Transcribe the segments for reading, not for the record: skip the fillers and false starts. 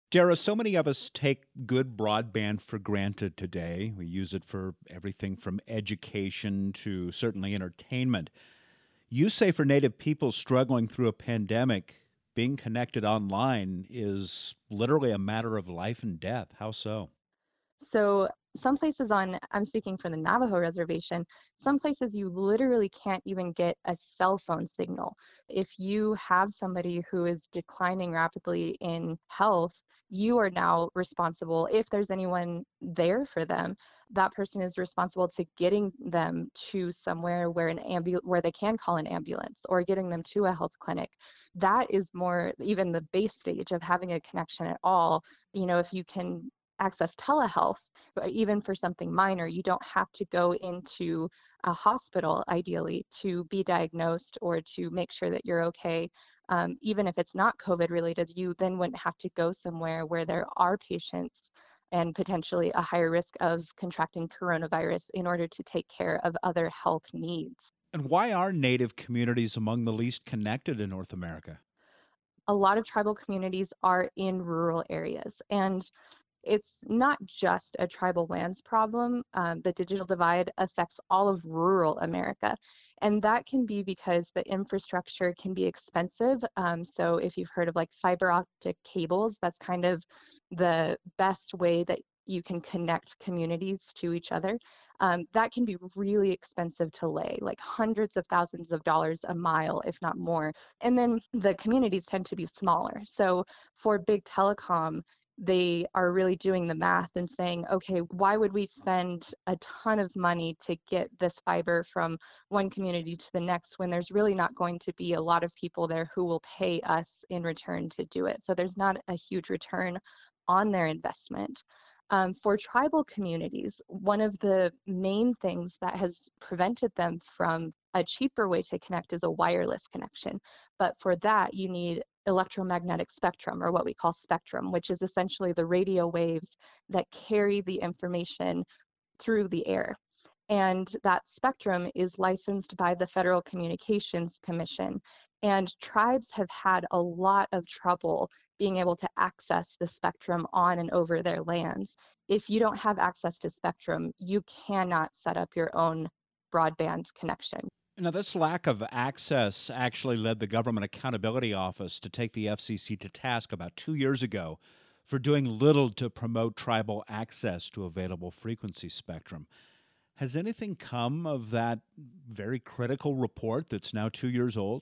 Dara, so many of us take good broadband for granted today. We use it for everything from education to certainly entertainment. You say for Native people struggling through a pandemic, being connected online is literally a matter of life and death. How so? So some places I'm speaking for the Navajo reservation, some places you literally can't even get a cell phone signal. If you have somebody who is declining rapidly in health, you are now responsible. If there's anyone there for them, that person is responsible to getting them to somewhere where where they can call an ambulance or getting them to a health clinic. That is more even the base stage of having a connection at all. If you can access telehealth, but even for something minor, you don't have to go into a hospital ideally to be diagnosed or to make sure that you're okay. Even if it's not COVID related, you then wouldn't have to go somewhere where there are patients and potentially a higher risk of contracting coronavirus in order to take care of other health needs. And why are Native communities among the least connected in North America? A lot of tribal communities are in rural areas, and it's not just a tribal lands problem. The digital divide affects all of rural America. And that can be because the infrastructure can be expensive. So if you've heard of like fiber optic cables, that's kind of the best way that you can connect communities to each other. That can be really expensive to lay, like hundreds of thousands of dollars a mile, if not more. And then the communities tend to be smaller. So for big telecom, they are really doing the math and saying, okay, why would we spend a ton of money to get this fiber from one community to the next when there's really not going to be a lot of people there who will pay us in return to do it? So there's not a huge return on their investment. For tribal communities, one of the main things that has prevented them from a cheaper way to connect is a wireless connection. But for that, you need electromagnetic spectrum, or what we call spectrum, which is essentially the radio waves that carry the information through the air. And that spectrum is licensed by the Federal Communications Commission. And tribes have had a lot of trouble being able to access the spectrum on and over their lands. If you don't have access to spectrum, you cannot set up your own broadband connection. Now, this lack of access actually led the Government Accountability Office to take the FCC to task about 2 years ago for doing little to promote tribal access to available frequency spectrum. Has anything come of that very critical report that's now 2 years old?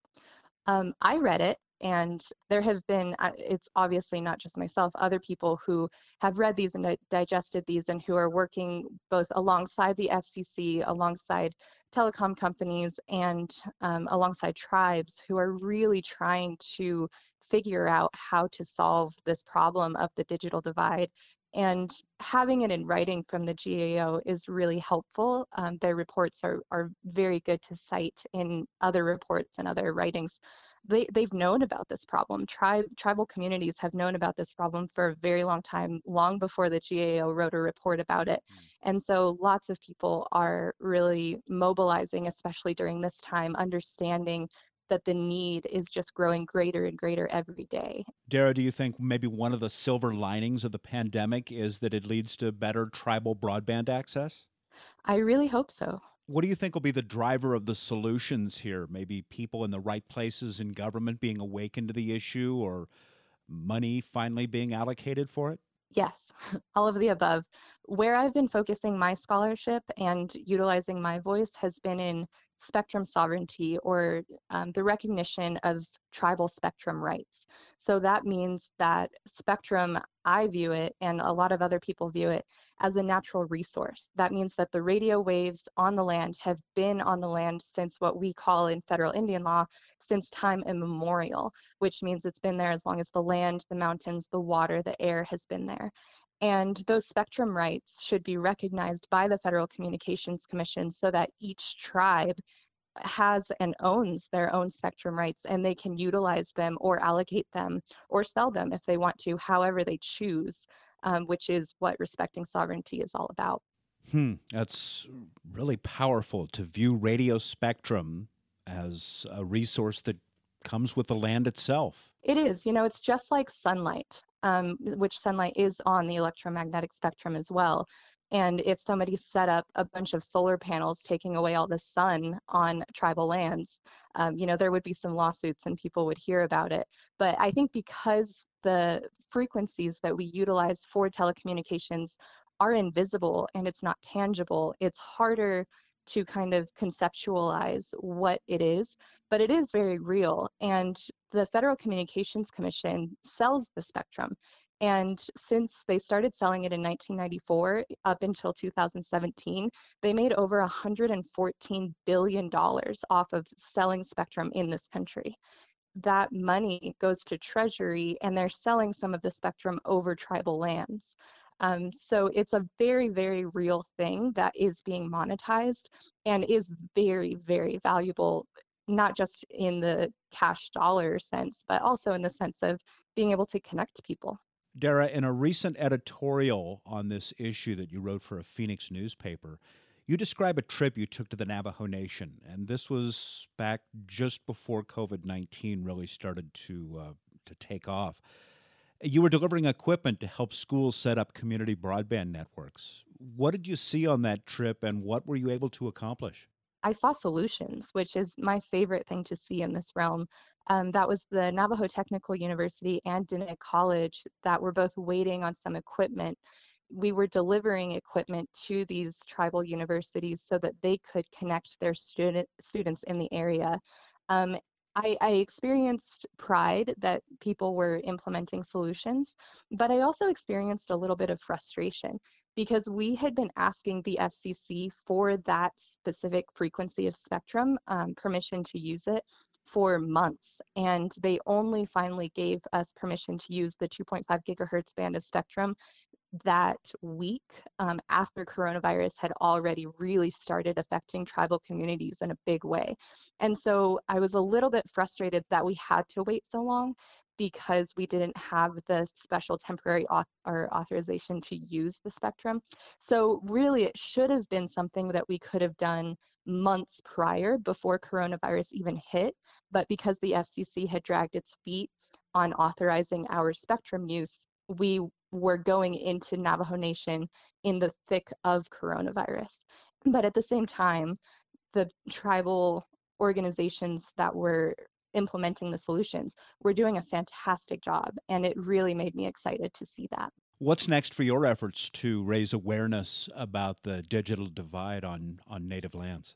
I read it, and there have been, it's obviously not just myself, other people who have read these and digested these and who are working both alongside the FCC, alongside telecom companies, and alongside tribes who are really trying to figure out how to solve this problem of the digital divide. And having it in writing from the GAO is really helpful. Their reports are very good to cite in other reports and other writings. They've known about this problem. Tribal communities have known about this problem for a very long time, long before the GAO wrote a report about it. And so lots of people are really mobilizing, especially during this time, understanding that the need is just growing greater and greater every day. Dara, do you think maybe one of the silver linings of the pandemic is that it leads to better tribal broadband access? I really hope so. What do you think will be the driver of the solutions here? Maybe people in the right places in government being awakened to the issue or money finally being allocated for it? Yes, all of the above. Where I've been focusing my scholarship and utilizing my voice has been in spectrum sovereignty, or the recognition of tribal spectrum rights. So that means that spectrum, I view it, and a lot of other people view it, as a natural resource. That means that the radio waves on the land have been on the land since what we call in federal Indian law, since time immemorial, which means it's been there as long as the land, the mountains, the water, the air has been there. And those spectrum rights should be recognized by the Federal Communications Commission so that each tribe has and owns their own spectrum rights, and they can utilize them or allocate them or sell them if they want to, however they choose, which is what respecting sovereignty is all about. That's really powerful to view radio spectrum as a resource that comes with the land itself. It is, it's just like sunlight, which sunlight is on the electromagnetic spectrum as well. And if somebody set up a bunch of solar panels taking away all the sun on tribal lands, there would be some lawsuits and people would hear about it. But I think because the frequencies that we utilize for telecommunications are invisible and it's not tangible, it's harder to kind of conceptualize what it is, but it is very real. And the Federal Communications Commission sells the spectrum. And since they started selling it in 1994 up until 2017, they made over $114 billion off of selling spectrum in this country. That money goes to Treasury, and they're selling some of the spectrum over tribal lands. So it's a very, very real thing that is being monetized and is very, very valuable, not just in the cash dollar sense, but also in the sense of being able to connect people. Dara, in a recent editorial on this issue that you wrote for a Phoenix newspaper, you describe a trip you took to the Navajo Nation, and this was back just before COVID-19 really started to take off. You were delivering equipment to help schools set up community broadband networks. What did you see on that trip, and what were you able to accomplish? I saw solutions, which is my favorite thing to see in this realm. That was the Navajo Technical University and Diné College that were both waiting on some equipment. We were delivering equipment to these tribal universities so that they could connect their students in the area. Um, I experienced pride that people were implementing solutions, but I also experienced a little bit of frustration because we had been asking the FCC for that specific frequency of spectrum, permission to use it for months. And they only finally gave us permission to use the 2.5 gigahertz band of spectrum that week, after coronavirus had already really started affecting tribal communities in a big way. And so I was a little bit frustrated that we had to wait so long because we didn't have the special temporary authorization to use the spectrum. So really it should have been something that we could have done months prior before coronavirus even hit, but because the FCC had dragged its feet on authorizing our spectrum use, we were going into Navajo Nation in the thick of coronavirus. But at the same time, the tribal organizations that were implementing the solutions were doing a fantastic job, and it really made me excited to see that. What's next for your efforts to raise awareness about the digital divide on Native lands?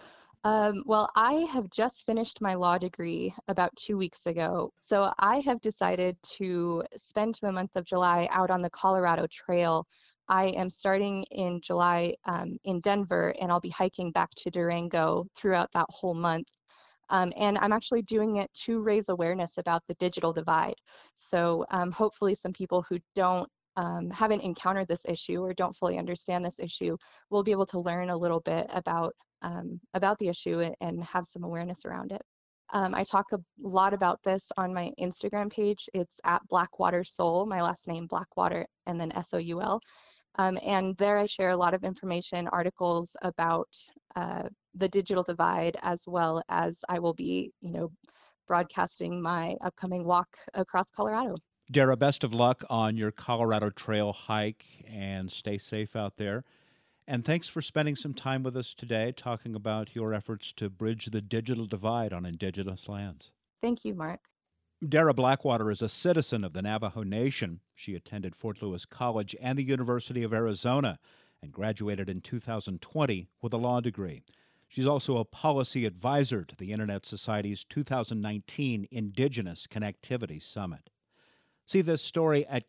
Well, I have just finished my law degree about 2 weeks ago. So I have decided to spend the month of July out on the Colorado Trail. I am starting in July in Denver, and I'll be hiking back to Durango throughout that whole month. And I'm actually doing it to raise awareness about the digital divide. So hopefully some people who haven't encountered this issue or don't fully understand this issue will be able to learn a little bit about the issue and have some awareness around it. I talk a lot about this on my Instagram page. It's at Blackwater Soul, my last name Blackwater, and then SOUL. And there I share a lot of information, articles about the digital divide, as well as I will be, broadcasting my upcoming walk across Colorado. Dara, best of luck on your Colorado Trail hike and stay safe out there. And thanks for spending some time with us today talking about your efforts to bridge the digital divide on Indigenous lands. Thank you, Mark. Dara Blackwater is a citizen of the Navajo Nation. She attended Fort Lewis College and the University of Arizona and graduated in 2020 with a law degree. She's also a policy advisor to the Internet Society's 2019 Indigenous Connectivity Summit. See this story at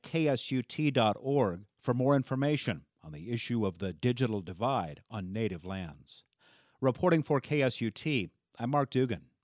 ksut.org for more information on the issue of the digital divide on Native lands. Reporting for KSUT, I'm Mark Dugan.